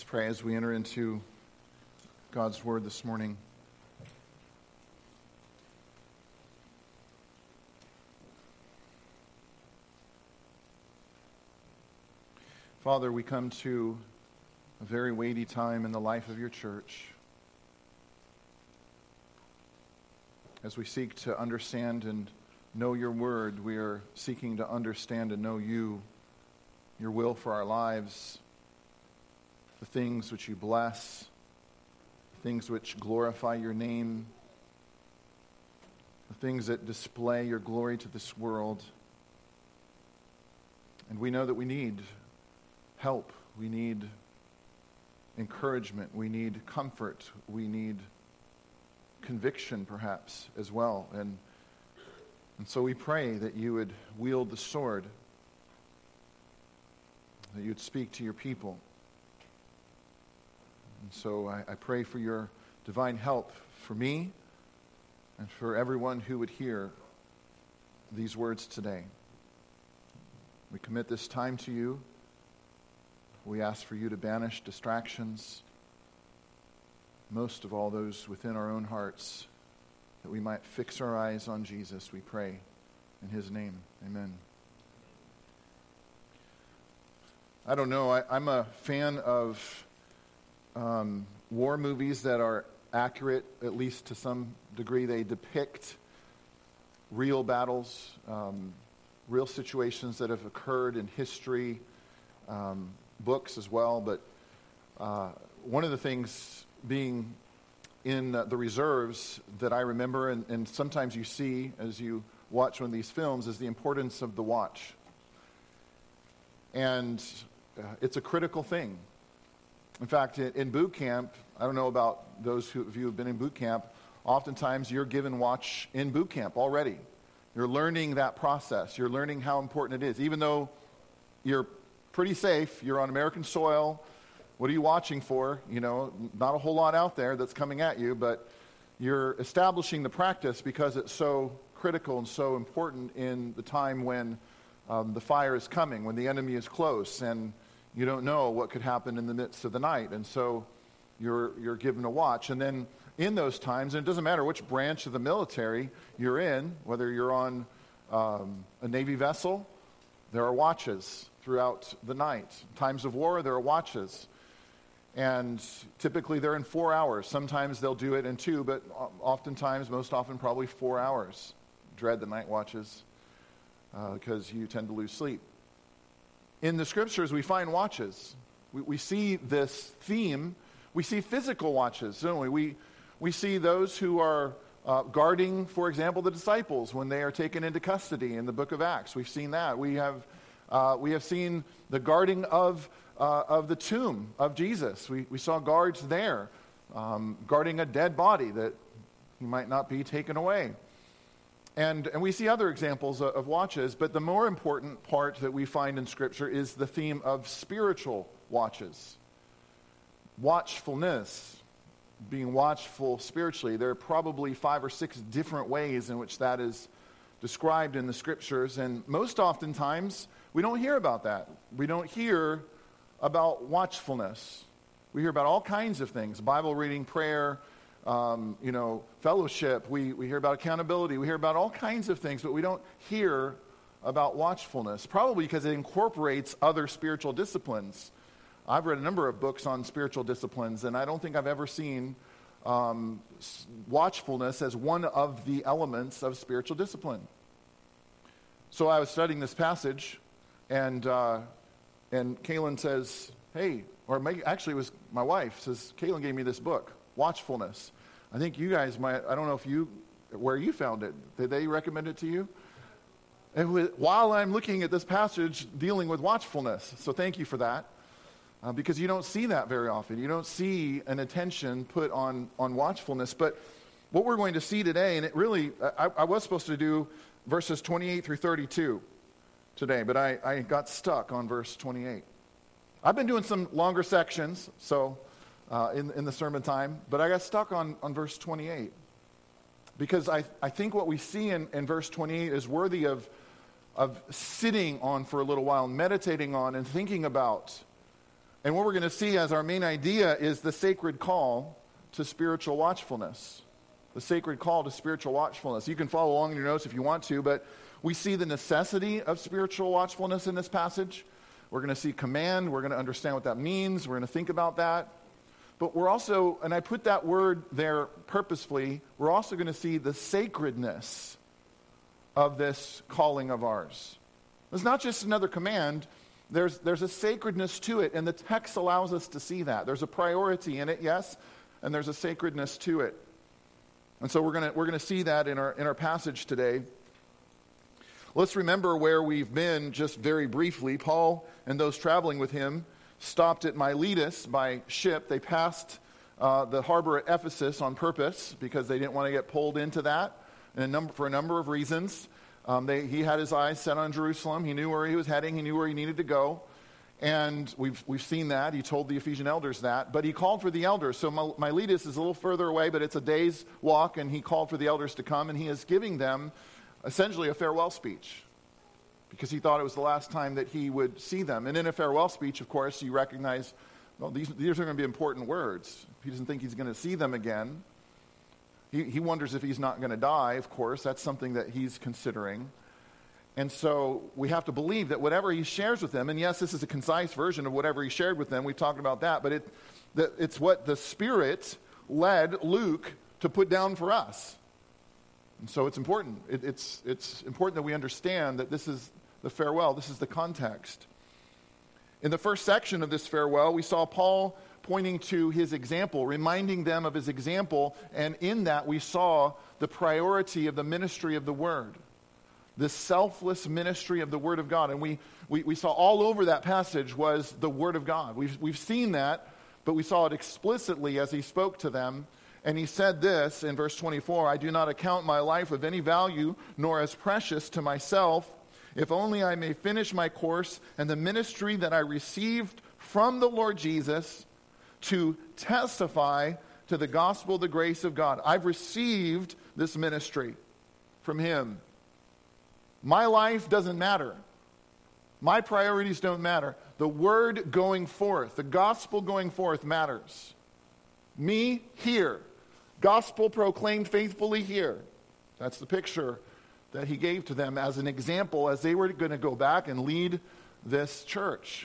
Let's pray as we enter into God's Word this morning. Father, we come to a very weighty time in the life of your church. As we seek to understand and know your Word, we are seeking to understand and know you, your will for our lives, the things which you bless, the things which glorify your name, the things that display your glory to this world. And we know that we need help, we need encouragement, we need comfort, we need conviction perhaps as well. And so we pray that you would wield the sword, that you would speak to your people. And so I pray for your divine help for me and for everyone who would hear these words today. We commit this time to you. We ask for you to banish distractions, most of all those within our own hearts, that we might fix our eyes on Jesus, we pray. In his name, amen. I don't know, I'm a fan of war movies that are accurate, at least to some degree. They depict real battles, real situations that have occurred in history, books as well. But one of the things being in the reserves that I remember, and sometimes you see as you watch one of these films, is the importance of the watch. And it's a critical thing. In fact, in boot camp, I don't know about those of you who have been in boot camp, oftentimes you're given watch in boot camp already. You're learning that process. You're learning how important it is. Even though you're pretty safe, you're on American soil, what are you watching for? You know, not a whole lot out there that's coming at you, but you're establishing the practice because it's so critical and so important in the time when the fire is coming, when the enemy is close, and you don't know what could happen in the midst of the night. And so you're given a watch. And then in those times, and it doesn't matter which branch of the military you're in, whether you're on a Navy vessel, there are watches throughout the night. Times of war, there are watches. And typically they're in 4 hours. Sometimes they'll do it in 2, but oftentimes, most often, probably 4 hours. Dread the night watches because you tend to lose sleep. In the scriptures, we find watches. We see this theme. We see physical watches, don't we? We see those who are guarding, for example, the disciples when they are taken into custody in the book of Acts. We've seen that. We have seen the guarding of the tomb of Jesus. We saw guards there guarding a dead body that he might not be taken away. And we see other examples of watches, but the more important part that we find in Scripture is the theme of spiritual watches. Watchfulness, being watchful spiritually. There are probably 5 or 6 different ways in which that is described in the Scriptures, and most oftentimes we don't hear about that. We don't hear about watchfulness. We hear about all kinds of things, Bible reading, prayer, fellowship. We hear about accountability. We hear about all kinds of things, but we don't hear about watchfulness, probably because it incorporates other spiritual disciplines. I've read a number of books on spiritual disciplines, and I don't think I've ever seen watchfulness as one of the elements of spiritual discipline. So I was studying this passage, and Kaylin says, hey, actually it was my wife, says, Kaylin gave me this book, Watchfulness. I think you guys might, I don't know where you found it. Did they recommend it to you? And while I'm looking at this passage dealing with watchfulness. So thank you for that. Because you don't see that very often. You don't see an attention put on watchfulness. But what we're going to see today, and it really, I was supposed to do verses 28 through 32 today, but I got stuck on verse 28. I've been doing some longer sections, so in the sermon time, but I got stuck on verse 28. Because I think what we see in verse 28 is worthy of sitting on for a little while, meditating on and thinking about. And what we're going to see as our main idea is the sacred call to spiritual watchfulness. The sacred call to spiritual watchfulness. You can follow along in your notes if you want to, but we see the necessity of spiritual watchfulness in this passage. We're going to see command. We're going to understand what that means. We're going to think about that. But we're also, and I put that word there purposefully, we're also going to see the sacredness of this calling of ours. It's not just another command. There's a sacredness to it, and the text allows us to see that. There's a priority in it, yes, and there's a sacredness to it. And so we're going to see that in our passage today. Let's remember where we've been just very briefly. Paul and those traveling with him stopped at Miletus by ship. They passed the harbor at Ephesus on purpose because they didn't want to get pulled into that for a number of reasons. He had his eyes set on Jerusalem. He knew where he was heading. He knew where he needed to go. And we've seen that. He told the Ephesian elders that. But he called for the elders. So Miletus is a little further away, but it's a day's walk. And he called for the elders to come. And he is giving them essentially a farewell speech, because he thought it was the last time that he would see them. And in a farewell speech, of course, you recognize, well, these are going to be important words. He doesn't think he's going to see them again. He wonders if he's not going to die, of course. That's something that he's considering. And so we have to believe that whatever he shares with them, and yes, this is a concise version of whatever he shared with them. We've talked about that. But it's what the Spirit led Luke to put down for us. And so it's important. It's important that we understand that this is the farewell. This is the context. In the first section of this farewell, we saw Paul pointing to his example, reminding them of his example, and in that we saw the priority of the ministry of the Word, the selfless ministry of the Word of God. And we saw all over that passage was the Word of God. We've seen that, but we saw it explicitly as he spoke to them. And he said this in verse 24, "I do not account my life of any value, nor as precious to myself, if only I may finish my course and the ministry that I received from the Lord Jesus to testify to the gospel of the grace of God." I've received this ministry from him. My life doesn't matter. My priorities don't matter. The word going forth, the gospel going forth matters. Me here. Gospel proclaimed faithfully here. That's the picture that he gave to them as an example as they were going to go back and lead this church.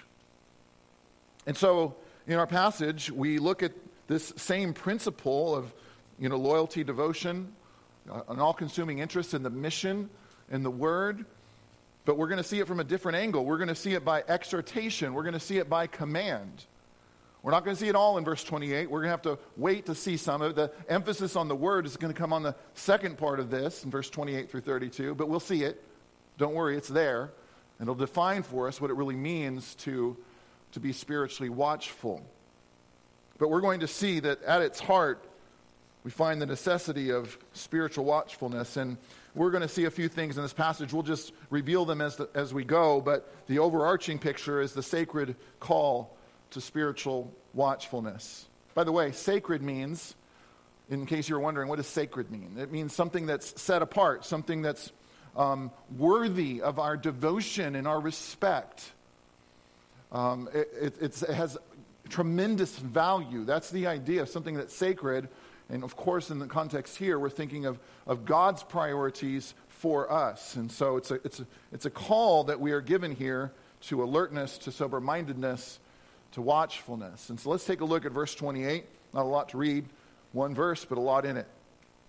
And so in our passage, we look at this same principle of loyalty, devotion, an all-consuming interest in the mission and the word, but we're going to see it from a different angle. We're going to see it by exhortation. We're going to see it by command. We're not going to see it all in verse 28. We're going to have to wait to see some of it. The emphasis on the word is going to come on the second part of this, in verse 28 through 32, but we'll see it. Don't worry, it's there. And it'll define for us what it really means to be spiritually watchful. But we're going to see that at its heart, we find the necessity of spiritual watchfulness. And we're going to see a few things in this passage. We'll just reveal them as we go, but the overarching picture is the sacred call to spiritual watchfulness. By the way, sacred means, in case you're wondering, what does sacred mean? It means something that's set apart, something that's worthy of our devotion and our respect. It has tremendous value. That's the idea of something that's sacred. And of course, in the context here, we're thinking of God's priorities for us. And so it's a call that we are given here to alertness, to sober-mindedness, to watchfulness. And so let's take a look at verse 28. Not a lot to read, one verse, but a lot in it.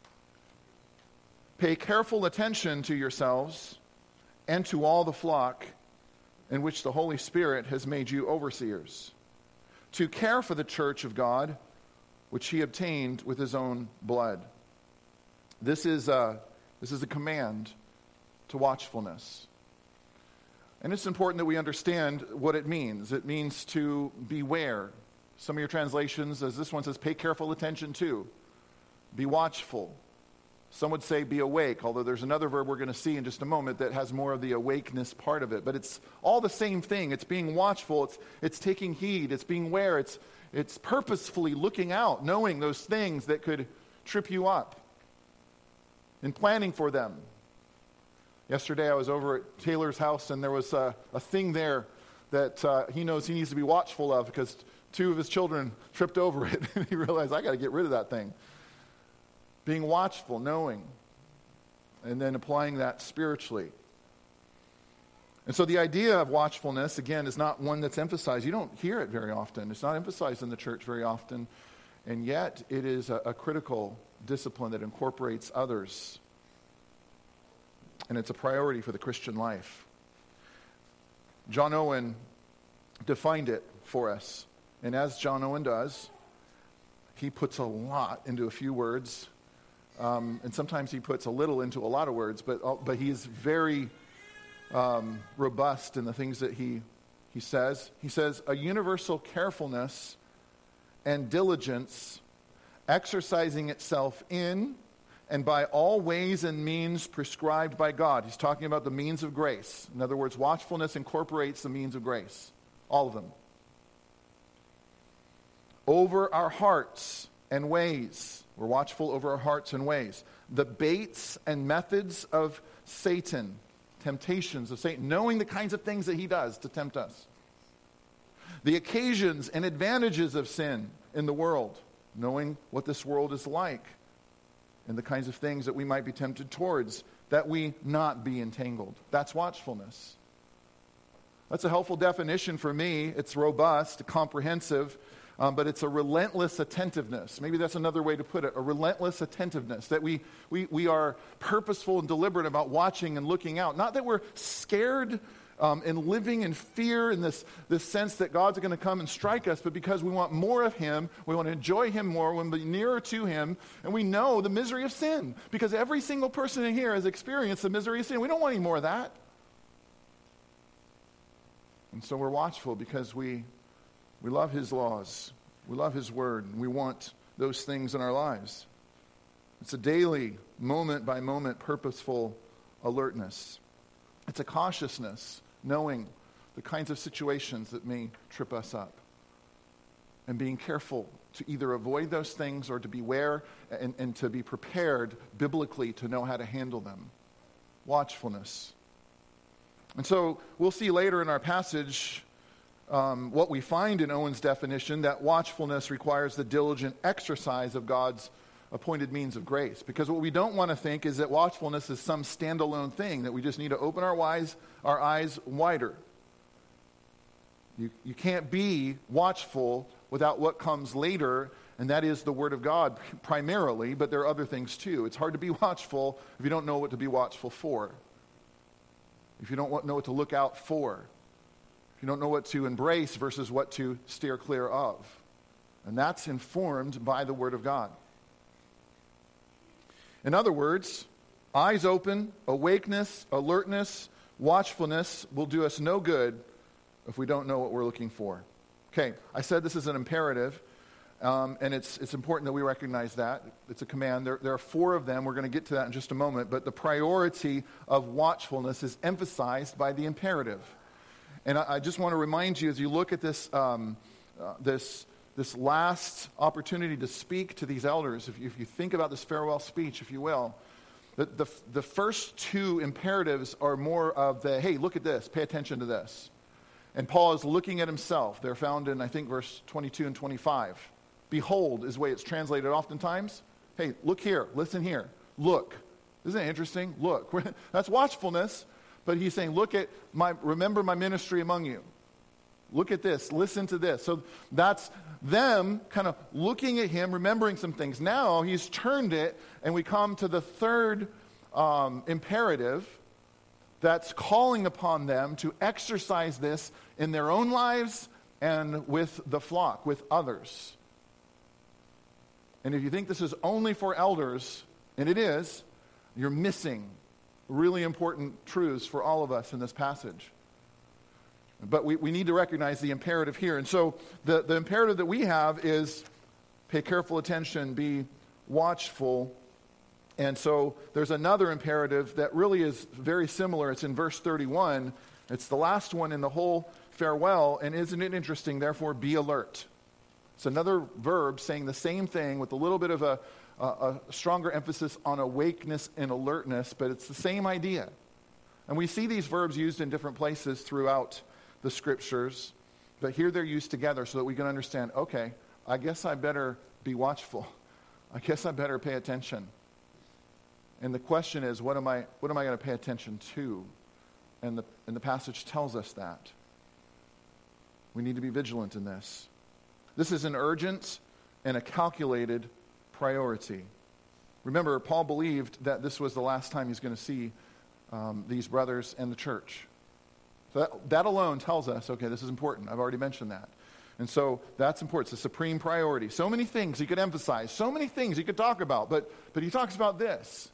"Pay careful attention to yourselves and to all the flock in which the Holy Spirit has made you overseers, to care for the church of God, which he obtained with his own blood." This is a command to watchfulness. And it's important that we understand what it means. It means to beware. Some of your translations, as this one says, pay careful attention to. Be watchful. Some would say be awake, although there's another verb we're going to see in just a moment that has more of the awakeness part of it. But it's all the same thing. It's being watchful. It's taking heed. It's being aware. It's purposefully looking out, knowing those things that could trip you up and planning for them. Yesterday I was over at Taylor's house, and there was a thing there that he knows he needs to be watchful of because 2 of his children tripped over it. And he realized, I got to get rid of that thing. Being watchful, knowing, and then applying that spiritually. And so the idea of watchfulness, again, is not one that's emphasized. You don't hear it very often. It's not emphasized in the church very often. And yet it is a critical discipline that incorporates others. And it's a priority for the Christian life. John Owen defined it for us. And as John Owen does, he puts a lot into a few words. And sometimes he puts a little into a lot of words. But he is very robust in the things that he says. He says, a universal carefulness and diligence exercising itself in and by all ways and means prescribed by God. He's talking about the means of grace. In other words, watchfulness incorporates the means of grace. All of them. Over our hearts and ways. We're watchful over our hearts and ways. The baits and methods of Satan. Temptations of Satan. Knowing the kinds of things that he does to tempt us. The occasions and advantages of sin in the world. Knowing what this world is like. And the kinds of things that we might be tempted towards, that we not be entangled. That's watchfulness. That's a helpful definition for me. It's robust, comprehensive, but it's a relentless attentiveness. Maybe that's another way to put it, a relentless attentiveness, that we are purposeful and deliberate about watching and looking out. Not that we're scared and living in fear in this sense that God's going to come and strike us, but because we want more of him, we want to enjoy him more, we want to be nearer to him, and we know the misery of sin, because every single person in here has experienced the misery of sin. We don't want any more of that. And so we're watchful because we love his laws, we love his word, and we want those things in our lives. It's a daily, moment-by-moment, purposeful alertness. It's a cautiousness, knowing the kinds of situations that may trip us up. And being careful to either avoid those things or to beware and to be prepared biblically to know how to handle them. Watchfulness. And so we'll see later in our passage what we find in Owen's definition, that watchfulness requires the diligent exercise of God's appointed means of grace. Because what we don't want to think is that watchfulness is some standalone thing, that we just need to open our eyes wider. You can't be watchful without what comes later, and that is the Word of God primarily, but there are other things too. It's hard to be watchful if you don't know what to be watchful for. If you don't know what to look out for. If you don't know what to embrace versus what to steer clear of. And that's informed by the Word of God. In other words, eyes open, awakeness, alertness, watchfulness will do us no good if we don't know what we're looking for. Okay, I said this is an imperative, and it's important that we recognize that. It's a command. There are 4 of them. We're going to get to that in just a moment. But the priority of watchfulness is emphasized by the imperative. And I just want to remind you, as you look at this last opportunity to speak to these elders, if you think about this farewell speech, if you will, the first 2 imperatives are more of the, hey, look at this, pay attention to this. And Paul is looking at himself. They're found in, I think, verse 22 and 25. Behold is the way it's translated oftentimes. Hey, look here, listen here, look. Isn't it interesting? Look. That's watchfulness, but he's saying, remember my ministry among you. Look at this, listen to this. So that's them kind of looking at him, remembering some things. Now he's turned it, and we come to the third imperative that's calling upon them to exercise this in their own lives and with the flock, with others. And if you think this is only for elders, and it is, you're missing really important truths for all of us in this passage. But we need to recognize the imperative here. And so the imperative that we have is pay careful attention, be watchful. And so there's another imperative that really is very similar. It's in verse 31. It's the last one in the whole farewell. And isn't it interesting? Therefore, be alert. It's another verb saying the same thing with a little bit of a stronger emphasis on awakeness and alertness, but it's the same idea. And we see these verbs used in different places throughout the scriptures, but here they're used together so that we can understand, okay, I guess I better be watchful. I guess I better pay attention. And the question is, what am I going to pay attention to? And the passage tells us that. We need to be vigilant in this. This is an urgent and a calculated priority. Remember, Paul believed that this was the last time he's going to see these brothers and the church. So that alone tells us, okay, this is important. I've already mentioned that. And so that's important. It's a supreme priority. So many things he could emphasize, so many things he could talk about, but he talks about this.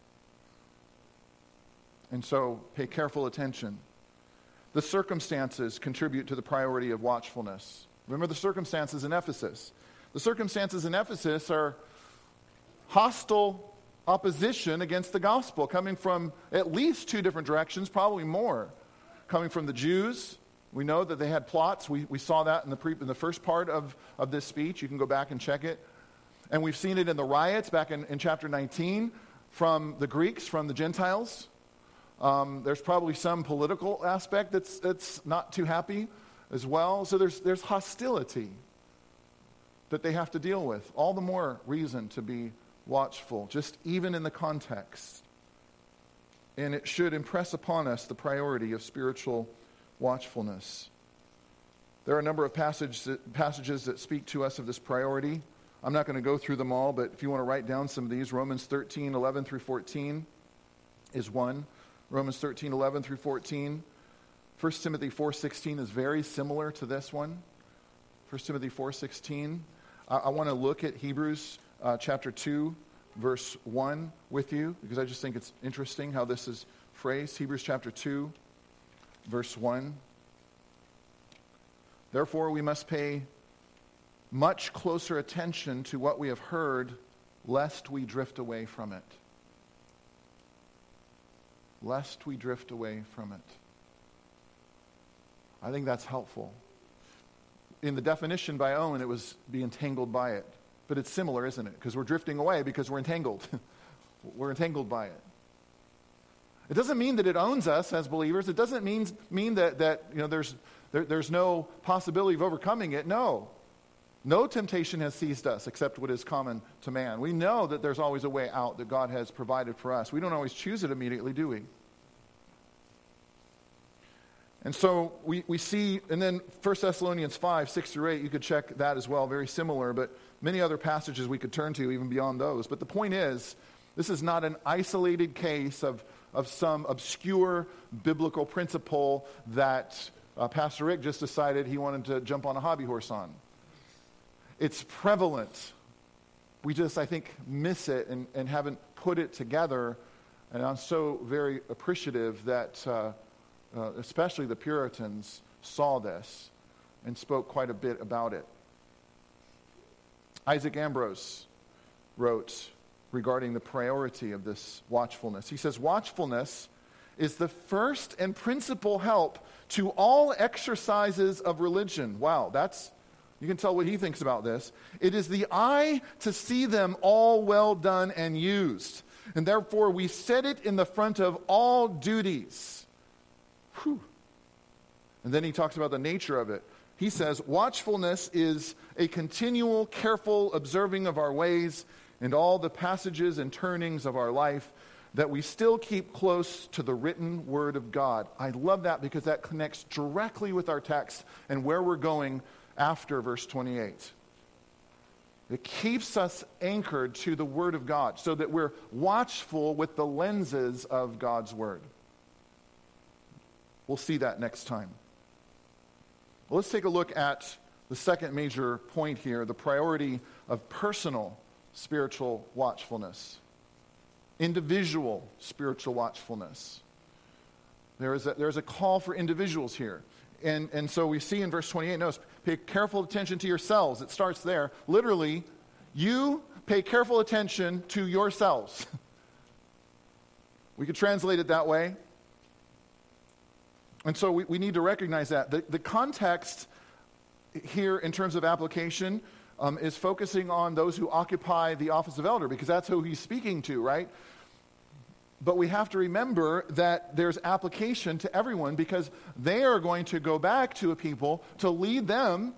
And so pay careful attention. The circumstances contribute to the priority of watchfulness. Remember the circumstances in Ephesus. The circumstances in Ephesus are hostile opposition against the gospel, coming from at least two different directions, probably more. Coming from the Jews. We know that they had plots. We saw that in the first part of this speech. You can go back and check it. And we've seen it in the riots back in chapter 19 from the Greeks, from the Gentiles. There's probably some political aspect that's not too happy as well. So there's hostility that they have to deal with. All the more reason to be watchful, just even in the context. And it should impress upon us the priority of spiritual watchfulness. There are a number of passages that speak to us of this priority. I'm not going to go through them all, but if you want to write down some of these, Romans 13, 11 through 14 is one. Romans 13, 11 through 14. 1 Timothy 4:16 is very similar to this one. 1 Timothy 4:16. I want to look at Hebrews chapter 2, verse 1 with you, because I just think it's interesting how this is phrased. Hebrews chapter 2, verse 1. Therefore, we must pay much closer attention to what we have heard, lest we drift away from it. Lest we drift away from it. I think that's helpful. In the definition by Owen, it was be entangled by it. But it's similar, isn't it? Because we're drifting away because we're entangled. We're entangled by it. It doesn't mean that it owns us as believers. It doesn't mean that there's no possibility of overcoming it. No. No temptation has seized us except what is common to man. We know that there's always a way out that God has provided for us. We don't always choose it immediately, do we? And so we see, and then 1 Thessalonians 5, 6 through 8, you could check that as well, very similar, but many other passages we could turn to even beyond those. But the point is, this is not an isolated case of some obscure biblical principle that Pastor Rick just decided he wanted to jump on a hobby horse on. It's prevalent. We just, I think, miss it and haven't put it together. And I'm so very appreciative that especially the Puritans saw this and spoke quite a bit about it. Isaac Ambrose wrote regarding the priority of this watchfulness. He says, watchfulness is the first and principal help to all exercises of religion. Wow, you can tell what he thinks about this. It is the eye to see them all well done and used. And therefore we set it in the front of all duties. Whew. And then he talks about the nature of it. He says, watchfulness is a continual, careful observing of our ways and all the passages and turnings of our life, that we still keep close to the written word of God. I love that because that connects directly with our text and where we're going after verse 28. It keeps us anchored to the word of God so that we're watchful with the lenses of God's word. We'll see that next time. Well, let's take a look at the second major point here, the priority of personal spiritual watchfulness. Individual spiritual watchfulness. There is a call for individuals here. And so we see in verse 28, notice, pay careful attention to yourselves. It starts there. Literally, you pay careful attention to yourselves. We could translate it that way. And so we need to recognize that. The context here in terms of application is focusing on those who occupy the office of elder, because that's who he's speaking to, right? But we have to remember that there's application to everyone, because they are going to go back to a people to lead them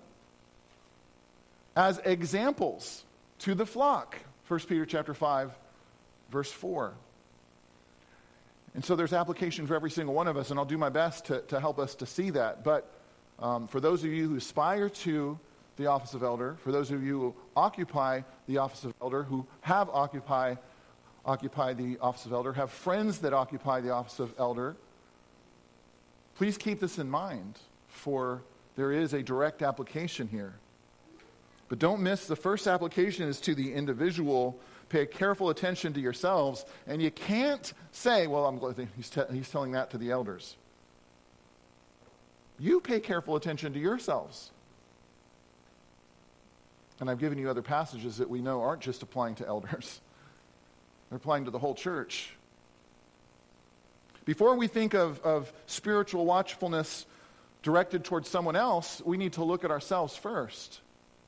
as examples to the flock. 1 Peter chapter 5, verse 4. And so there's application for every single one of us, and I'll do my best to help us to see that. But for those of you who aspire to the office of elder, for those of you who occupy the office of elder, who have occupied the office of elder, have friends that occupy the office of elder, please keep this in mind, for there is a direct application here. But don't miss, the first application is to the individual. Pay careful attention to yourselves, and you can't say, well, he's telling that to the elders. You pay careful attention to yourselves. And I've given you other passages that we know aren't just applying to elders. They're applying to the whole church. Before we think of spiritual watchfulness directed towards someone else, we need to look at ourselves first.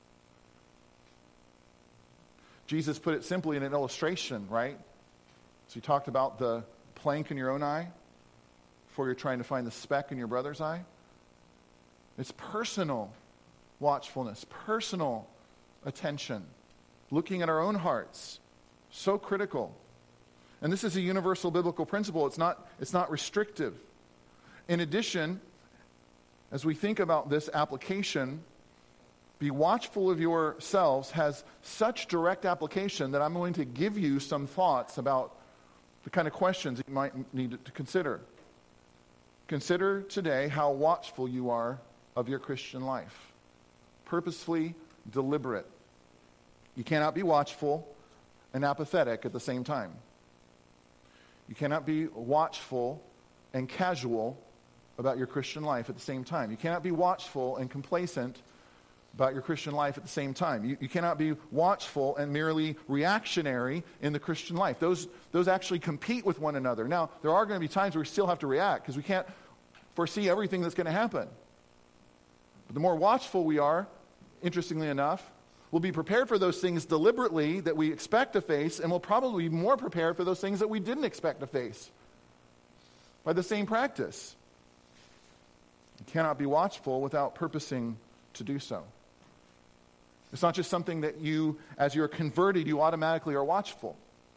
Jesus put it simply in an illustration, right? So he talked about the plank in your own eye before you're trying to find the speck in your brother's eye. It's personal watchfulness, personal attention, looking at our own hearts. So critical. And this is a universal biblical principle. It's not restrictive. In addition, as we think about this application, be watchful of yourselves has such direct application that I'm going to give you some thoughts about the kind of questions you might need to consider. Consider today how watchful you are of your Christian life. Purposefully deliberate. You cannot be watchful and apathetic at the same time. You cannot be watchful and casual about your Christian life at the same time. You cannot be watchful and complacent about your Christian life at the same time. You cannot be watchful and merely reactionary in the Christian life. Those actually compete with one another. Now, there are going to be times where we still have to react because we can't foresee everything that's going to happen. But the more watchful we are, interestingly enough, we'll be prepared for those things deliberately that we expect to face, and we'll probably be more prepared for those things that we didn't expect to face by the same practice. You cannot be watchful without purposing to do so. It's not just something that you, as you're converted, you automatically are watchful.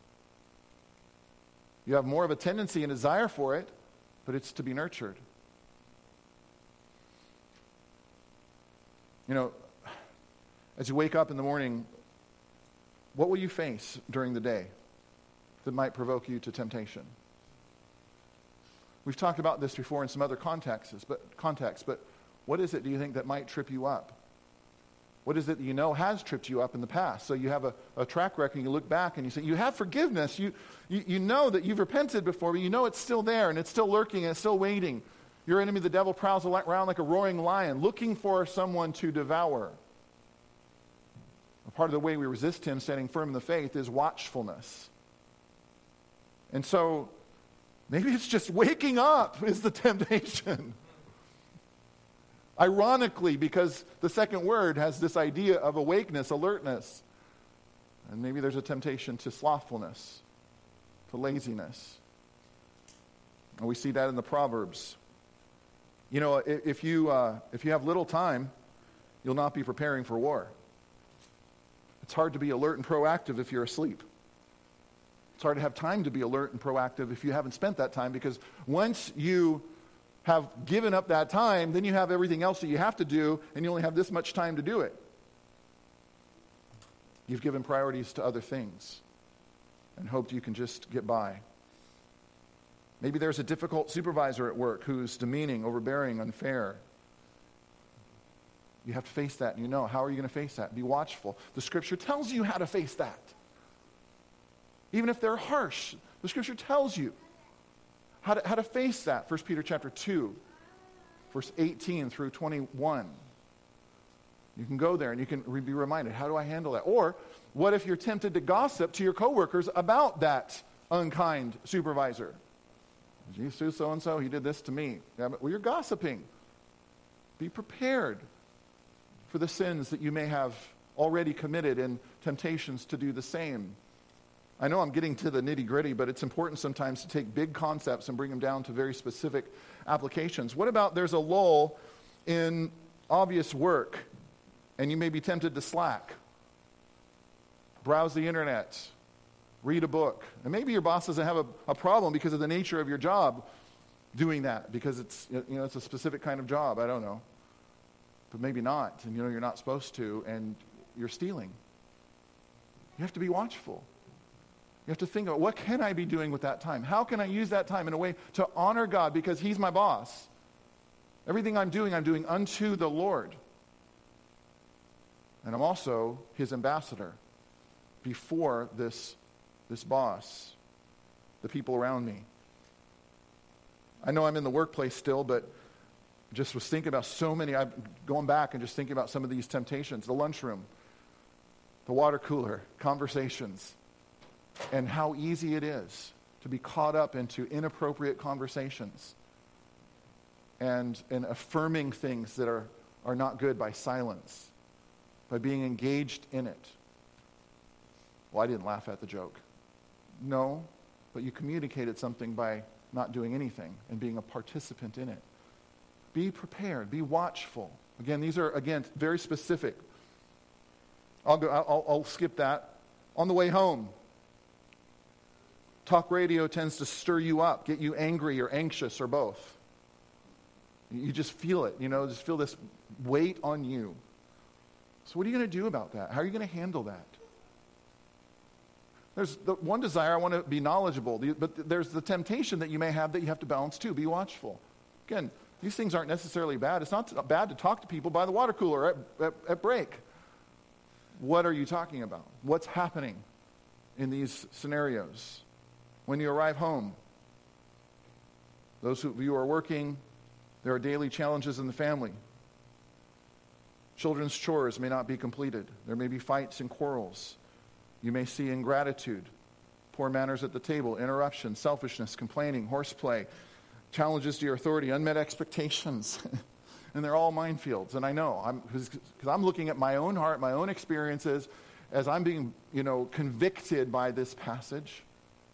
You have more of a tendency and desire for it, but it's to be nurtured. You know, as you wake up in the morning, what will you face during the day that might provoke you to temptation? We've talked about this before in some other contexts, but what is it, do you think, that might trip you up? What is it that you know has tripped you up in the past? So you have a track record, and you look back and you say, you have forgiveness. You know that you've repented before, but you know it's still there, and it's still lurking, and it's still waiting. Your enemy, the devil, prowls around like a roaring lion, looking for someone to devour. A part of the way we resist him, standing firm in the faith, is watchfulness. And so, maybe it's just waking up is the temptation. Ironically, because the second word has this idea of awakeness, alertness. And maybe there's a temptation to slothfulness, to laziness. And we see that in the Proverbs. You know, if you have little time, you'll not be preparing for war. It's hard to be alert and proactive if you're asleep. It's hard to have time to be alert and proactive if you haven't spent that time, because once you have given up that time, then you have everything else that you have to do, and you only have this much time to do it. You've given priorities to other things and hoped you can just get by. Maybe there's a difficult supervisor at work who's demeaning, overbearing, unfair. You have to face that, and you know, how are you going to face that? Be watchful. The Scripture tells you how to face that. Even if they're harsh, the Scripture tells you how to face that. 1 Peter chapter 2, verse 18 through 21. You can go there and you can be reminded, how do I handle that? Or what if you're tempted to gossip to your coworkers about that unkind supervisor? You see so-and-so, he did this to me. Yeah, well, you're gossiping. Be prepared for the sins that you may have already committed and temptations to do the same. I know I'm getting to the nitty-gritty, but it's important sometimes to take big concepts and bring them down to very specific applications. What about there's a lull in obvious work, and you may be tempted to slack, browse the internet, read a book, and maybe your boss doesn't have a problem because of the nature of your job doing that, because it's it's a specific kind of job. I don't know, but maybe not, and you're not supposed to, and you're stealing. You have to be watchful. You have to think about, what can I be doing with that time? How can I use that time in a way to honor God because He's my boss? Everything I'm doing unto the Lord. And I'm also His ambassador before this boss, the people around me. I know I'm in the workplace still, but just was thinking about so many. I'm going back and just thinking about some of these temptations. The lunchroom, the water cooler, conversations, and how easy it is to be caught up into inappropriate conversations and affirming things that are not good by silence, by being engaged in it. Well, I didn't laugh at the joke. No, but you communicated something by not doing anything and being a participant in it. Be prepared. Be watchful. Again, these are, very specific. I'll skip that. On the way home, talk radio tends to stir you up, get you angry or anxious or both. You just feel it, just feel this weight on you. So what are you going to do about that? How are you going to handle that? There's the one desire, I want to be knowledgeable, but there's the temptation that you may have that you have to balance too. Be watchful. Again, these things aren't necessarily bad. It's not bad to talk to people by the water cooler at break. What are you talking about? What's happening in these scenarios? When you arrive home, those of you who are working, there are daily challenges in the family. Children's chores may not be completed. There may be fights and quarrels. You may see ingratitude, poor manners at the table, interruption, selfishness, complaining, horseplay, challenges to your authority, unmet expectations. And they're all minefields. And I know, because I'm looking at my own heart, my own experiences, as I'm being, convicted by this passage.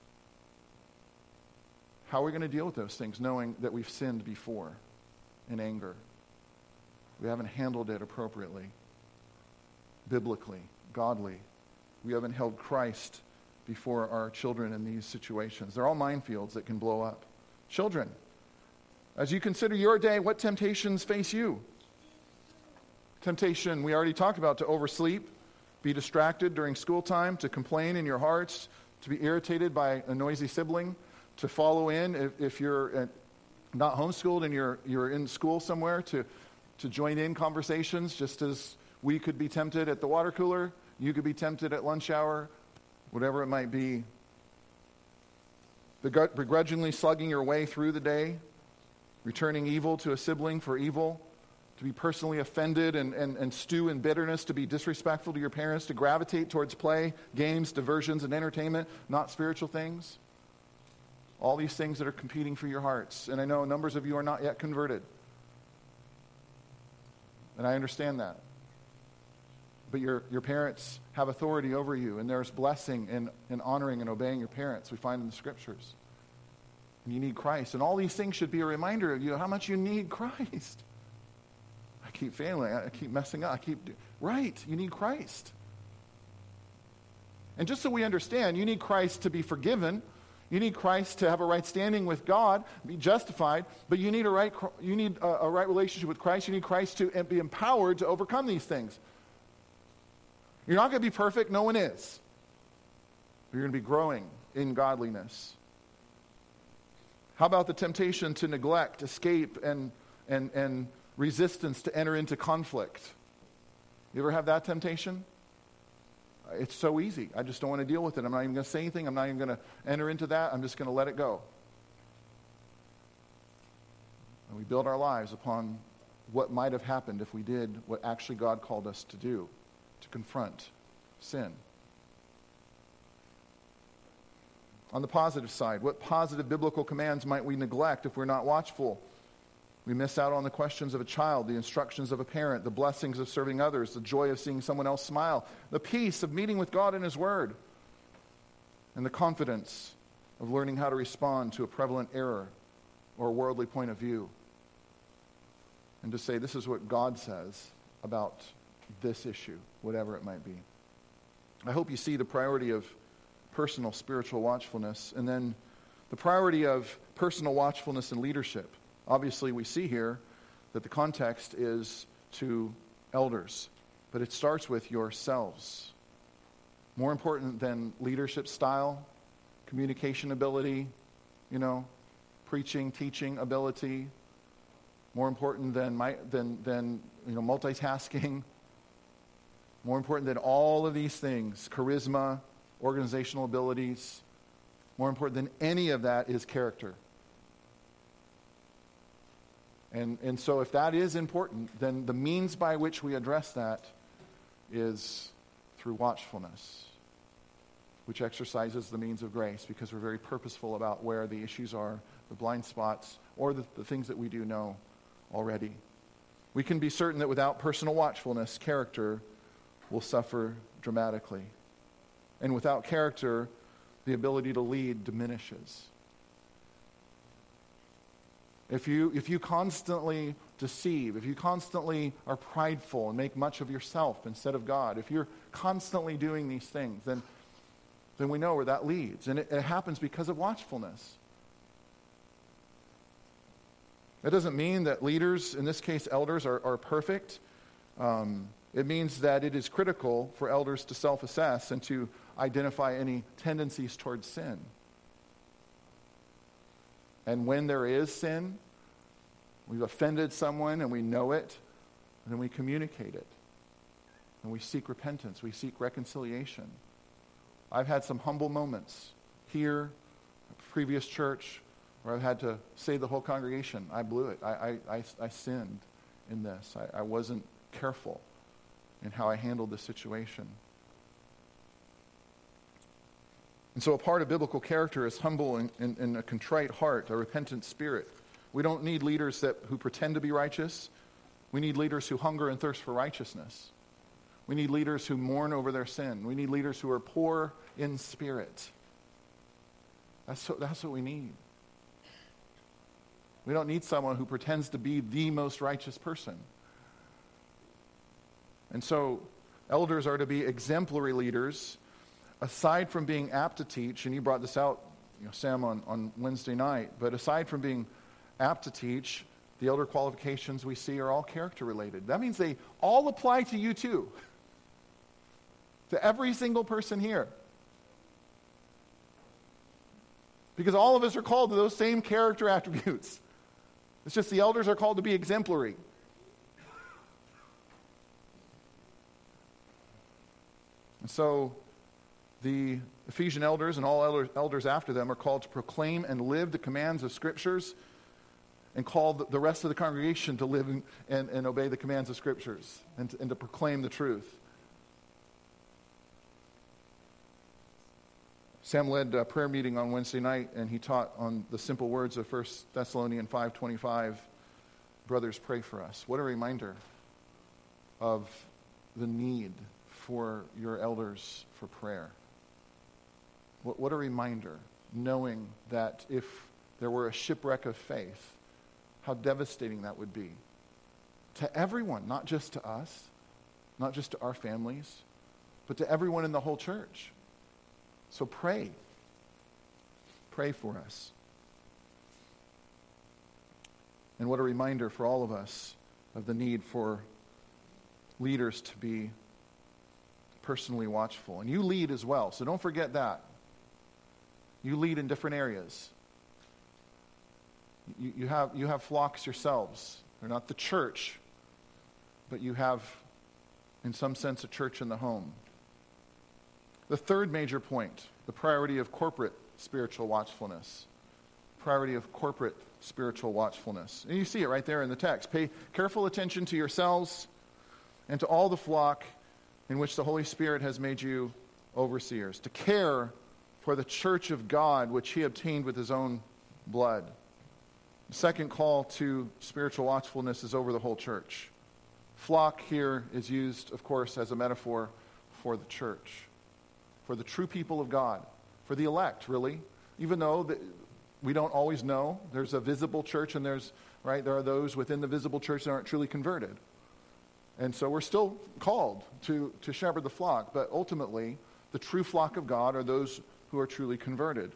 How are we going to deal with those things, knowing that we've sinned before in anger? We haven't handled it appropriately, biblically, godly. We haven't held Christ before our children in these situations. They're all minefields that can blow up. Children, as you consider your day, what temptations face you? Temptation, we already talked about, to oversleep, be distracted during school time, to complain in your hearts, to be irritated by a noisy sibling, to follow in if you're not homeschooled and you're in school somewhere, to join in conversations, just as we could be tempted at the water cooler, you could be tempted at lunch hour, whatever it might be. Begrudgingly slugging your way through the day, returning evil to a sibling for evil, to be personally offended and stew in bitterness, to be disrespectful to your parents, to gravitate towards play, games, diversions, and entertainment, not spiritual things. All these things that are competing for your hearts. And I know numbers of you are not yet converted. And I understand that. But your parents have authority over you, and there's blessing in honoring and obeying your parents, we find in the Scriptures. And you need Christ. And all these things should be a reminder of you how much you need Christ. I keep failing. I keep messing up. Right, you need Christ. And just so we understand, you need Christ to be forgiven. You need Christ to have a right standing with God, be justified. But you need a right relationship with Christ. You need Christ to be empowered to overcome these things. You're not going to be perfect. No one is. But you're going to be growing in godliness. How about the temptation to neglect, escape, and resistance to enter into conflict? You ever have that temptation? It's so easy. I just don't want to deal with it. I'm not even going to say anything. I'm not even going to enter into that. I'm just going to let it go. And we build our lives upon what might have happened if we did what actually God called us to do, to confront sin. On the positive side, what positive biblical commands might we neglect if we're not watchful? We miss out on the questions of a child, the instructions of a parent, the blessings of serving others, the joy of seeing someone else smile, the peace of meeting with God in His Word. and the confidence of learning how to respond to a prevalent error or a worldly point of view. And to say, this is what God says about this issue, whatever it might be. I hope you see the priority of personal spiritual watchfulness, and then the priority of personal watchfulness and leadership. Obviously, we see here that the context is to elders, but it starts with yourselves. More important than leadership style, communication ability, preaching, teaching ability. More important than multitasking. More important than all of these things, charisma, organizational abilities. More important than any of that is character. And so if that is important, then the means by which we address that is through watchfulness, which exercises the means of grace, because we're very purposeful about where the issues are, the blind spots, or the things that we do know already. We can be certain that without personal watchfulness, character will suffer dramatically. And without character, the ability to lead diminishes. If you constantly deceive, if you constantly are prideful and make much of yourself instead of God, if you're constantly doing these things, then we know where that leads. And it happens because of watchfulness. That doesn't mean that leaders, in this case elders, are perfect. It means that it is critical for elders to self-assess and to identify any tendencies towards sin. And when there is sin, we've offended someone and we know it, and then we communicate it. And we seek repentance, we seek reconciliation. I've had some humble moments here, at the previous church, where I've had to say to the whole congregation, I blew it. I sinned in this. I wasn't careful in how I handled the situation. And so a part of biblical character is humble and a contrite heart, a repentant spirit. We don't need leaders who pretend to be righteous. We need leaders who hunger and thirst for righteousness. We need leaders who mourn over their sin. We need leaders who are poor in spirit. That's what we need. We don't need someone who pretends to be the most righteous person. And so elders are to be exemplary leaders. Aside from being apt to teach, and you brought this out, Sam, on Wednesday night, but aside from being apt to teach, the elder qualifications we see are all character related. That means they all apply to you too. To every single person here. Because all of us are called to those same character attributes. It's just the elders are called to be exemplary. And so the Ephesian elders and all elders after them are called to proclaim and live the commands of Scriptures, and call the rest of the congregation to live and obey the commands of Scriptures and to proclaim the truth. Sam led a prayer meeting on Wednesday night, and he taught on the simple words of 1 Thessalonians 5:25, brothers, pray for us. What a reminder of the need for your elders for prayer. What a reminder, knowing that if there were a shipwreck of faith, how devastating that would be to everyone, not just to us, not just to our families, but to everyone in the whole church. So pray. Pray for us. And what a reminder for all of us of the need for leaders to be personally watchful. And you lead as well, so don't forget that. You lead in different areas. You have flocks yourselves. They're not the church, but you have, in some sense, a church in the home. The third major point, the priority of corporate spiritual watchfulness. Priority of corporate spiritual watchfulness. And you see it right there in the text. Pay careful attention to yourselves and to all the flock in which the Holy Spirit has made you overseers, to care for the church of God which he obtained with his own blood. The second call to spiritual watchfulness is over the whole church. Flock here is used, of course, as a metaphor for the church, for the true people of God, for the elect, really. Even though we don't always know. There's a visible church and there are those within the visible church that aren't truly converted. And so we're still called to shepherd the flock, but ultimately the true flock of God are those who are truly converted.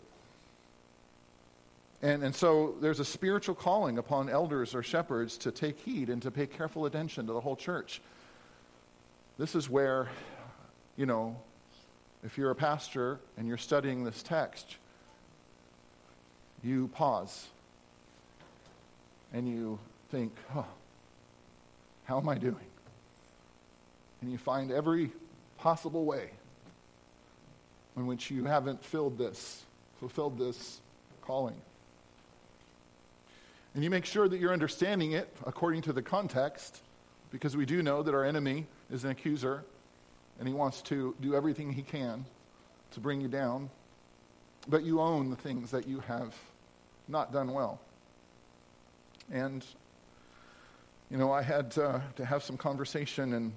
And so there's a spiritual calling upon elders or shepherds to take heed and to pay careful attention to the whole church. This is where, if you're a pastor and you're studying this text, you pause and you think, how am I doing? And you find every possible way in which you haven't fulfilled this calling. And you make sure that you're understanding it according to the context, because we do know that our enemy is an accuser, and he wants to do everything he can to bring you down. But you own the things that you have not done well. And, I had to have some conversation, and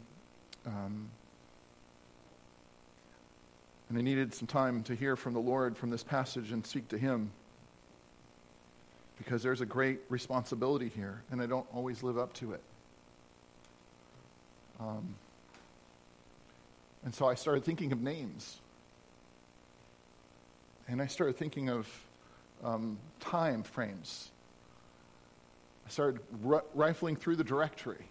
I needed some time to hear from the Lord from this passage and speak to him. Because there's a great responsibility here, and I don't always live up to it. And so I started thinking of names. And I started thinking of time frames. I started rifling through the directory.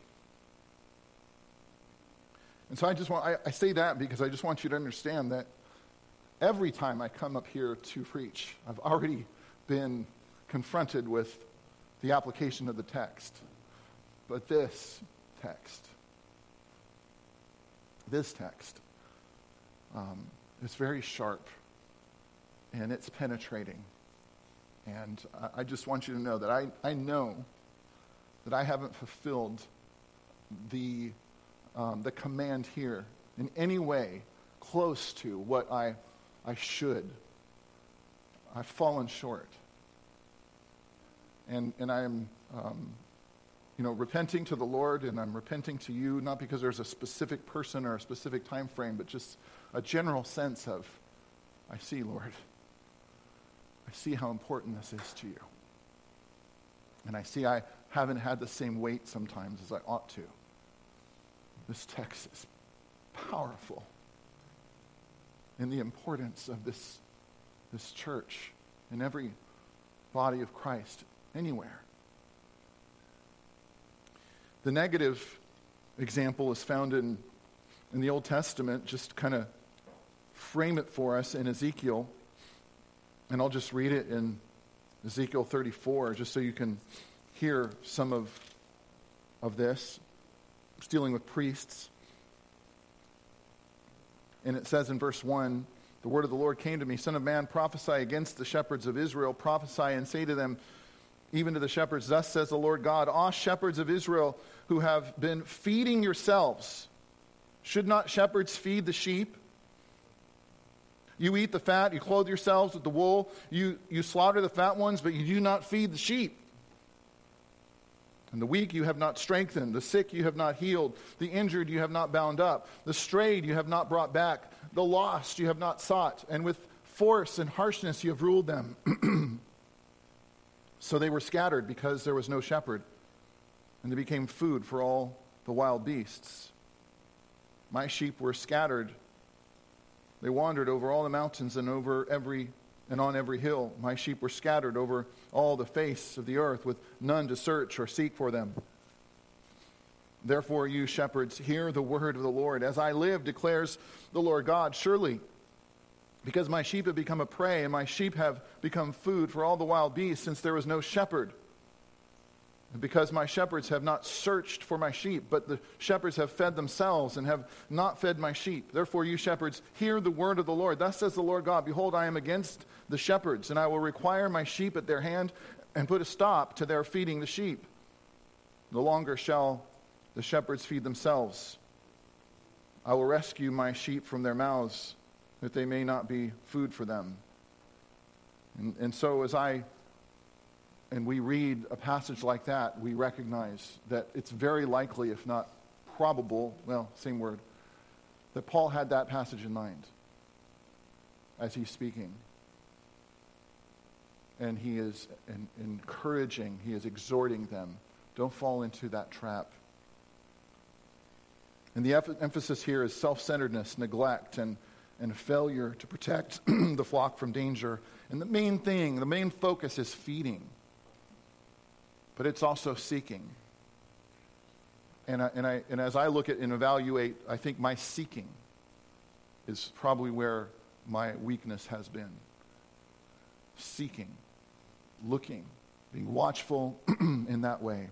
And so I say that because I just want you to understand that every time I come up here to preach, I've already been confronted with the application of the text. But this text is very sharp, and it's penetrating. And I just want you to know that I know that I haven't fulfilled the command here in any way close to what I should. I've fallen short. And I am, repenting to the Lord, and I'm repenting to you, not because there's a specific person or a specific time frame, but just a general sense of, I see, Lord. I see how important this is to you. And I see I haven't had the same weight sometimes as I ought to. This text is powerful in the importance of this church in every body of Christ anywhere. The negative example is found in the Old Testament. Just kind of frame it for us in Ezekiel. And I'll just read it in Ezekiel 34, just so you can hear some of this. It's dealing with priests. And it says in verse 1, the word of the Lord came to me, Son of man, prophesy against the shepherds of Israel. Prophesy and say to them, even to the shepherds, thus says the Lord God, all shepherds of Israel who have been feeding yourselves, should not shepherds feed the sheep? You eat the fat, you clothe yourselves with the wool, you slaughter the fat ones, but you do not feed the sheep. And the weak you have not strengthened, the sick you have not healed, the injured you have not bound up, the strayed you have not brought back, the lost you have not sought, and with force and harshness you have ruled them. So they were scattered because there was no shepherd, and they became food for all the wild beasts. My sheep were scattered. They wandered over all the mountains and on every hill. My sheep were scattered over all the face of the earth, with none to search or seek for them. Therefore, you shepherds, hear the word of the Lord. As I live, declares the Lord God, surely, because my sheep have become a prey, and my sheep have become food for all the wild beasts, since there was no shepherd. And because my shepherds have not searched for my sheep, but the shepherds have fed themselves and have not fed my sheep. Therefore, you shepherds, hear the word of the Lord. Thus says the Lord God, behold, I am against the shepherds, and I will require my sheep at their hand and put a stop to their feeding the sheep. No longer shall the shepherds feed themselves. I will rescue my sheep from their mouths, that they may not be food for them. And so as we read a passage like that, we recognize that it's very likely, if not probable, same word, that Paul had that passage in mind as he's speaking. and he is encouraging, he is exhorting them. Don't fall into that trap. And the emphasis here is self-centeredness, neglect, and failure to protect the flock from danger. And the main focus is feeding. But it's also seeking. And as I look at and evaluate, I think my seeking is probably where my weakness has been. Seeking, looking, being watchful in that way.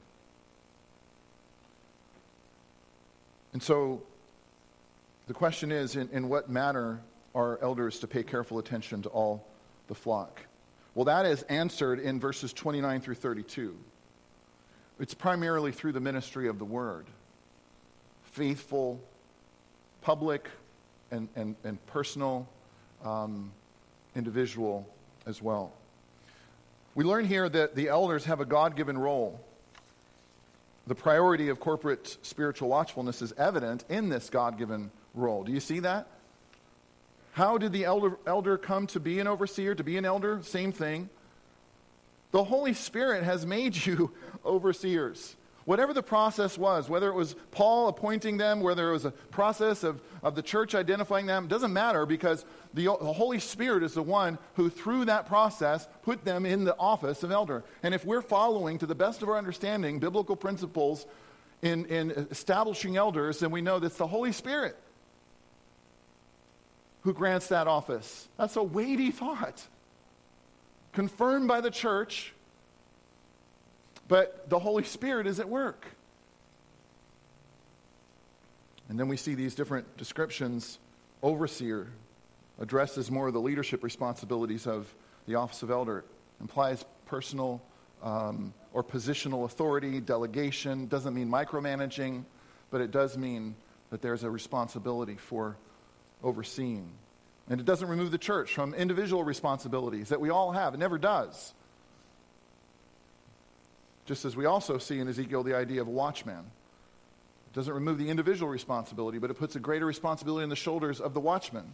And so the question is, in what manner are elders to pay careful attention to all the flock? Well, that is answered in verses 29 through 32. It's primarily through the ministry of the word. Faithful, public, and personal, individual as well. We learn here that the elders have a God-given role. The priority of corporate spiritual watchfulness is evident in this God-given role. Do you see that? How did the elder come to be an overseer, to be an elder? Same thing. The Holy Spirit has made you overseers. Whatever the process was, whether it was Paul appointing them, whether it was a process of the church identifying them, doesn't matter, because the Holy Spirit is the one who, through that process, put them in the office of elder. And if we're following, to the best of our understanding, biblical principles in establishing elders, then we know that it's the Holy Spirit who grants that office. That's a weighty thought. Confirmed by the church, but the Holy Spirit is at work. And then we see these different descriptions. Overseer addresses more of the leadership responsibilities of the office of elder. Implies personal or positional authority, delegation. Doesn't mean micromanaging, but it does mean that there's a responsibility for overseeing. And it doesn't remove the church from individual responsibilities that we all have. It never does. Just as we also see in Ezekiel the idea of a watchman. It doesn't remove the individual responsibility, but it puts a greater responsibility on the shoulders of the watchman.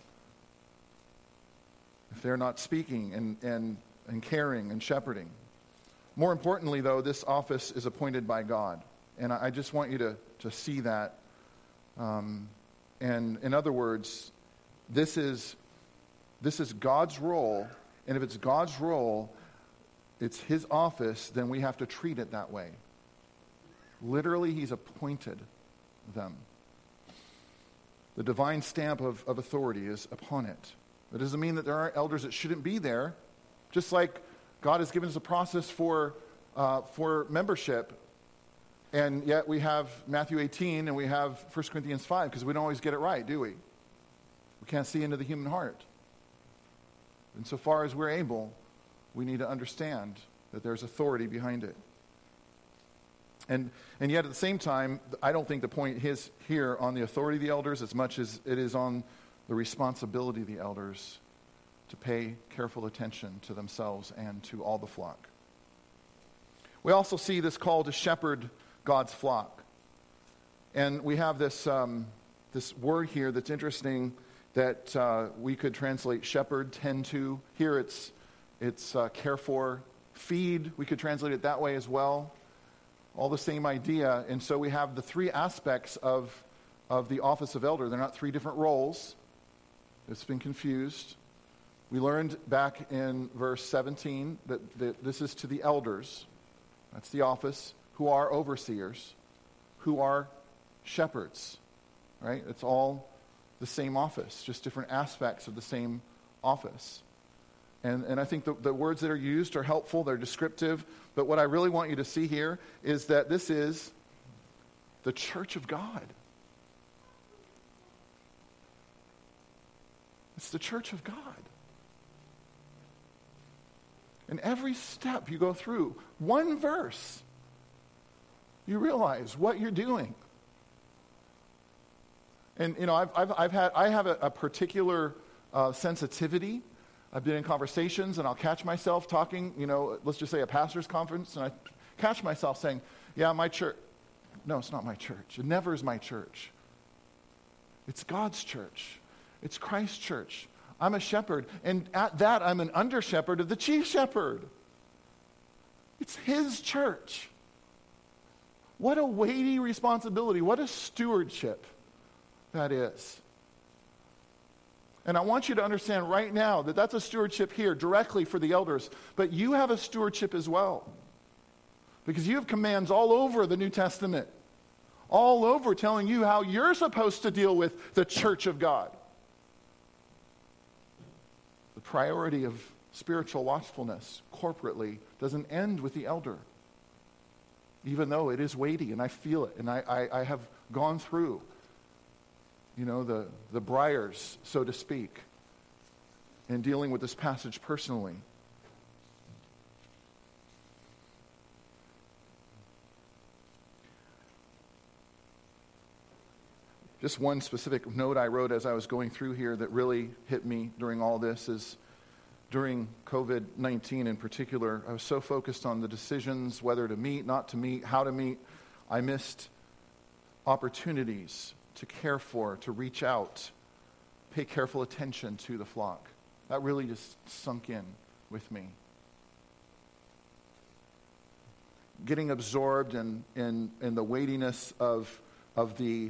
If they're not speaking and caring and shepherding. More importantly, though, this office is appointed by God. And I just want you to see that. And in other words, this is God's role, and if it's God's role, it's his office, then we have to treat it that way. Literally, he's appointed them. The divine stamp of authority is upon it. That doesn't mean that there aren't elders that shouldn't be there, just like God has given us a process for membership, and yet we have Matthew 18 and we have 1 Corinthians 5, because we don't always get it right, do we? We can't see into the human heart. And so far as we're able, we need to understand that there's authority behind it. And yet at the same time, I don't think the point is here on the authority of the elders as much as it is on the responsibility of the elders to pay careful attention to themselves and to all the flock. We also see this call to shepherd God's flock. And we have this word here that's interesting, that we could translate shepherd, tend to. Here it's care for, feed. We could translate it that way as well. All the same idea. And so we have the three aspects of the office of elder. They're not three different roles. It's been confused. We learned back in verse 17 that this is to the elders. That's the office, who are overseers, who are shepherds. Right? It's all the same office, just different aspects of the same office. And I think the words that are used are helpful, they're descriptive, but what I really want you to see here is that this is the church of God. It's the church of God. And every step you go through, one verse, you realize what you're doing. And I have a particular sensitivity. I've been in conversations, and I'll catch myself talking. Let's just say a pastor's conference, and I catch myself saying, "Yeah, my church." No, it's not my church. It never is my church. It's God's church. It's Christ's church. I'm a shepherd, and at that, I'm an under shepherd of the chief shepherd. It's his church. What a weighty responsibility. What a stewardship that is. And I want you to understand right now that that's a stewardship here directly for the elders. But you have a stewardship as well. Because you have commands all over the New Testament. All over telling you how you're supposed to deal with the church of God. The priority of spiritual watchfulness corporately doesn't end with the elder. Even though it is weighty, and I feel it, and I have gone through, the briars, so to speak, in dealing with this passage personally. Just one specific note I wrote as I was going through here that really hit me during all this is during COVID-19 in particular, I was so focused on the decisions, whether to meet, not to meet, how to meet. I missed opportunities to care for, to reach out, pay careful attention to the flock. That really just sunk in with me. Getting absorbed in the weightiness of the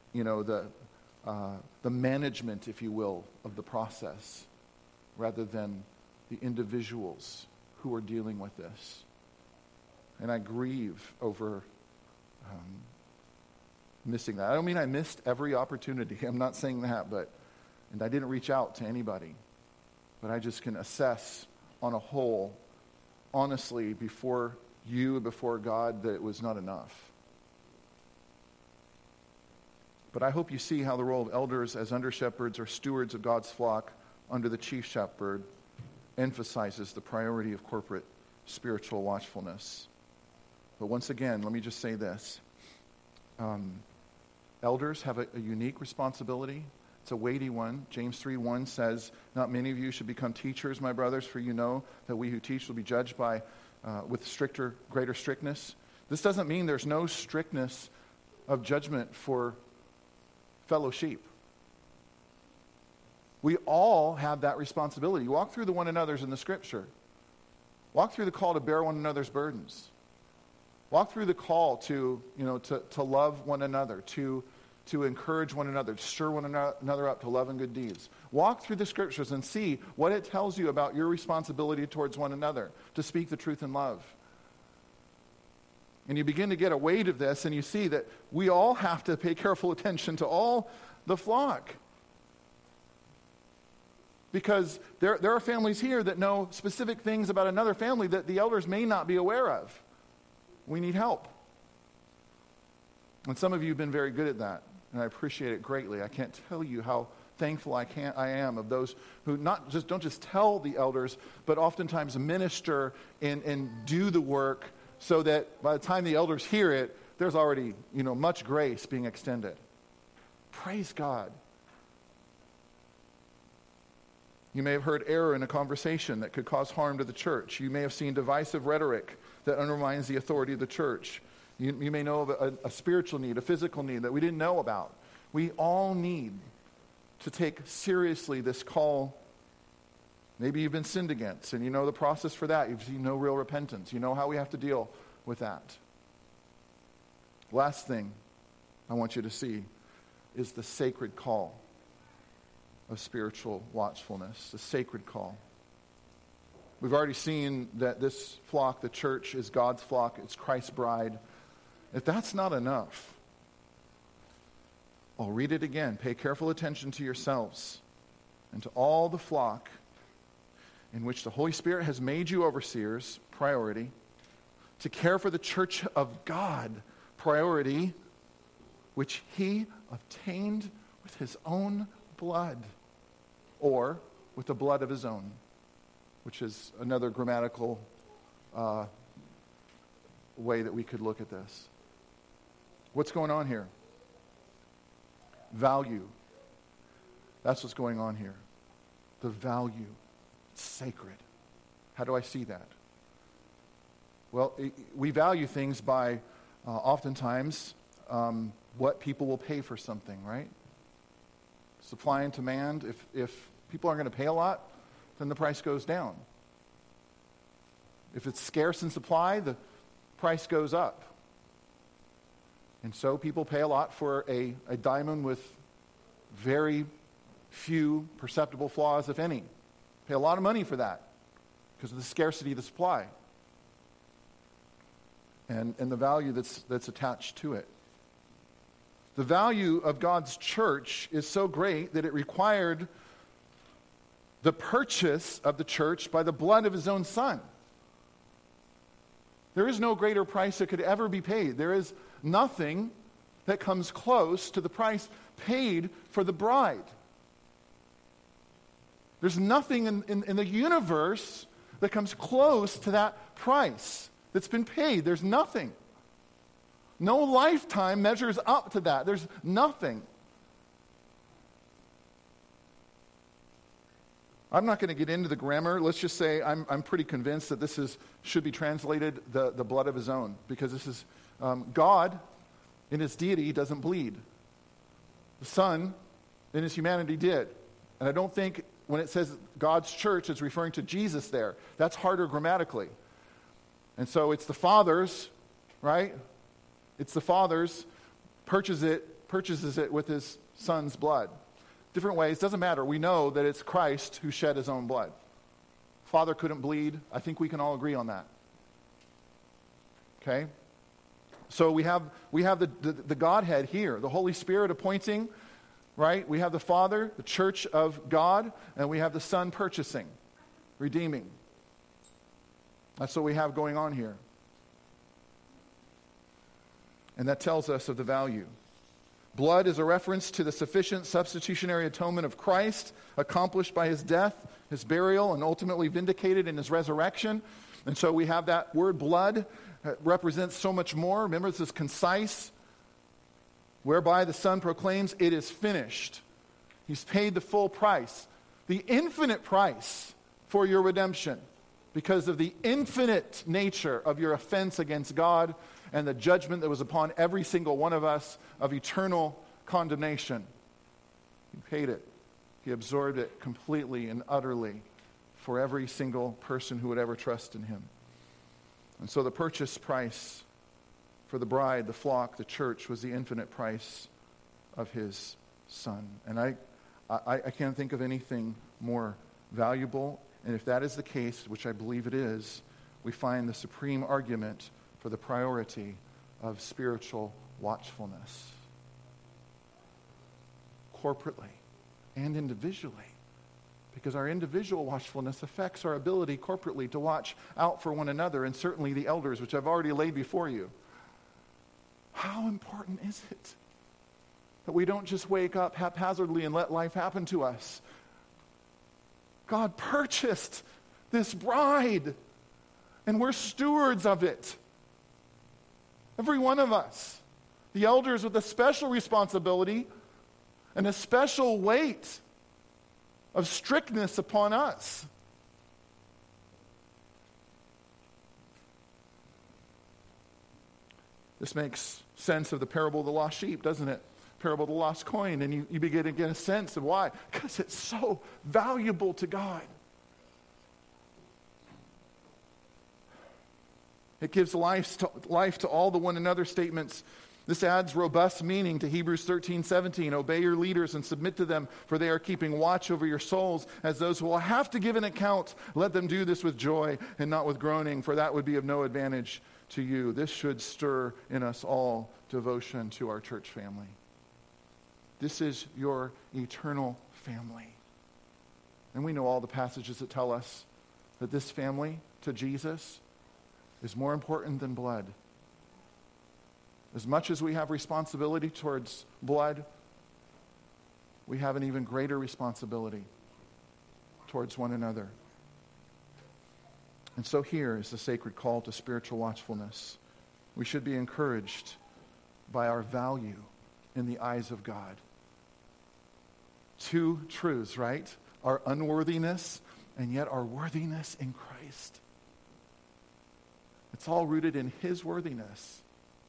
management, if you will, of the process, rather than the individuals who are dealing with this. And I grieve over missing that. I don't mean I missed every opportunity. I'm not saying that, and I didn't reach out to anybody. But I just can assess on a whole, honestly, before you, before God, that it was not enough. But I hope you see how the role of elders as under-shepherds or stewards of God's flock under the chief shepherd emphasizes the priority of corporate spiritual watchfulness. But once again, let me just say this. Elders have a unique responsibility. It's a weighty one. James 3:1 says, "Not many of you should become teachers, my brothers, for you know that we who teach will be judged with greater strictness." This doesn't mean there's no strictness of judgment for fellow sheep. We all have that responsibility. Walk through the one another's in the Scripture. Walk through the call to bear one another's burdens. Walk through the call to love one another, to encourage one another, to stir one another up to love and good deeds. Walk through the Scriptures and see what it tells you about your responsibility towards one another, to speak the truth in love. And you begin to get a weight of this, and you see that we all have to pay careful attention to all the flock. Because there are families here that know specific things about another family that the elders may not be aware of. We need help. And some of you have been very good at that, and I appreciate it greatly. I can't tell you how thankful I am of those who don't just tell the elders, but oftentimes minister and do the work so that by the time the elders hear it, there's already much grace being extended. Praise God. You may have heard error in a conversation that could cause harm to the church. You may have seen divisive rhetoric that undermines the authority of the church. You may know of a spiritual need, a physical need that we didn't know about. We all need to take seriously this call. Maybe you've been sinned against, and you know the process for that. You've seen no real repentance. You know how we have to deal with that. Last thing I want you to see is the sacred call of spiritual watchfulness, the sacred call. We've already seen that this flock, the church, is God's flock. It's Christ's bride. If that's not enough, I'll read it again. Pay careful attention to yourselves and to all the flock in which the Holy Spirit has made you overseers, priority, to care for the church of God, priority, which he obtained with his own blood, or with the blood of his own, which is another grammatical way that we could look at this. What's going on here? Value. That's what's going on here. The value. It's sacred. How do I see that? Well, we value things by oftentimes what people will pay for something, right? Supply and demand. If people aren't going to pay a lot, then the price goes down. If it's scarce in supply, the price goes up. And so people pay a lot for a diamond with very few perceptible flaws, if any. Pay a lot of money for that because of the scarcity of the supply and the value that's attached to it. The value of God's church is so great that it required the purchase of the church by the blood of his own Son. There is no greater price that could ever be paid. There is nothing that comes close to the price paid for the bride. There's nothing in the universe that comes close to that price that's been paid. There's nothing. No lifetime measures up to that. There's nothing. I'm not going to get into the grammar. Let's just say I'm pretty convinced that this should be translated the blood of his own, because this is God in his deity doesn't bleed. The Son in his humanity did. And I don't think when it says God's church, it's referring to Jesus there. That's harder grammatically. And so it's the Father's, right? It's the Father's purchases it with his Son's blood. Different ways, doesn't matter. We know that it's Christ who shed his own blood. Father couldn't bleed. I think we can all agree on that. Okay? So we have the Godhead here, the Holy Spirit appointing, right? We have the Father, the church of God, and we have the Son purchasing, redeeming. That's what we have going on here. And that tells us of the value. Blood is a reference to the sufficient substitutionary atonement of Christ, accomplished by his death, his burial, and ultimately vindicated in his resurrection. And so we have that word blood represents so much more. Remember, this is concise, whereby the Son proclaims, it is finished. He's paid the full price, the infinite price for your redemption, because of the infinite nature of your offense against God and the judgment that was upon every single one of us of eternal condemnation. He paid it. He absorbed it completely and utterly for every single person who would ever trust in him. And so the purchase price for the bride, the flock, the church, was the infinite price of his Son. And I can't think of anything more valuable. And if that is the case, which I believe it is, we find the supreme argument for the priority of spiritual watchfulness. Corporately and individually. Because our individual watchfulness affects our ability corporately to watch out for one another, and certainly the elders, which I've already laid before you. How important is it that we don't just wake up haphazardly and let life happen to us? God purchased this bride, and we're stewards of it. Every one of us. The elders with a special responsibility and a special weight of strictness upon us. This makes sense of the parable of the lost sheep, doesn't it? Parable of the lost coin. And you begin to get a sense of why. Because it's so valuable to God. It gives life to all the one another statements. This adds robust meaning to Hebrews 13:17. Obey your leaders and submit to them, for they are keeping watch over your souls as those who will have to give an account. Let them do this with joy and not with groaning, for that would be of no advantage to you. This should stir in us all devotion to our church family. This is your eternal family. And we know all the passages that tell us that this family to Jesus is more important than blood. As much as we have responsibility towards blood, we have an even greater responsibility towards one another. And so here is the sacred call to spiritual watchfulness. We should be encouraged by our value in the eyes of God. Two truths, right? Our unworthiness and yet our worthiness in Christ. It's all rooted in his worthiness.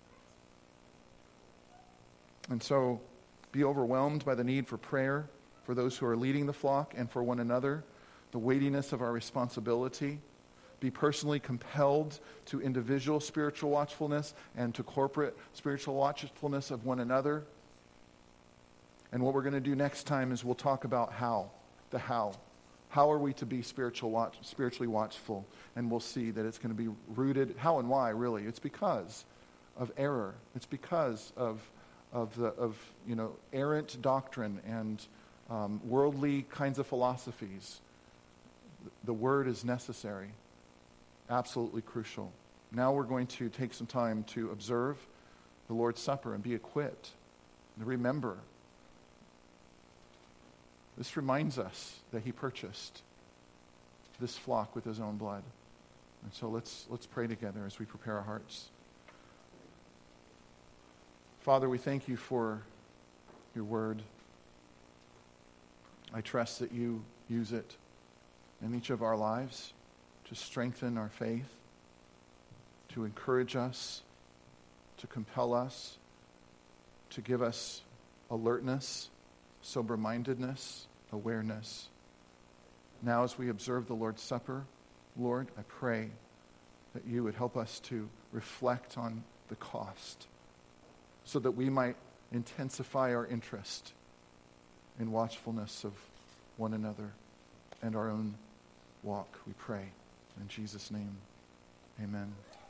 And so be overwhelmed by the need for prayer for those who are leading the flock and for one another, the weightiness of our responsibility, be personally compelled to individual spiritual watchfulness and to corporate spiritual watchfulness of one another. And what we're going to do next time is we'll talk about the how. How are we to be spiritually watchful? And we'll see that it's going to be rooted, how and why, really. It's because of error. It's because of errant doctrine and worldly kinds of philosophies. The word is necessary, absolutely crucial. Now we're going to take some time to observe the Lord's Supper and be equipped. And remember, this reminds us that he purchased this flock with his own blood. And so let's pray together as we prepare our hearts. Father, we thank you for your word. I trust that you use it in each of our lives to strengthen our faith, to encourage us, to compel us, to give us alertness, sober-mindedness, awareness. Now as we observe the Lord's Supper, Lord, I pray that you would help us to reflect on the cost so that we might intensify our interest in watchfulness of one another and our own walk, we pray. In Jesus' name, amen.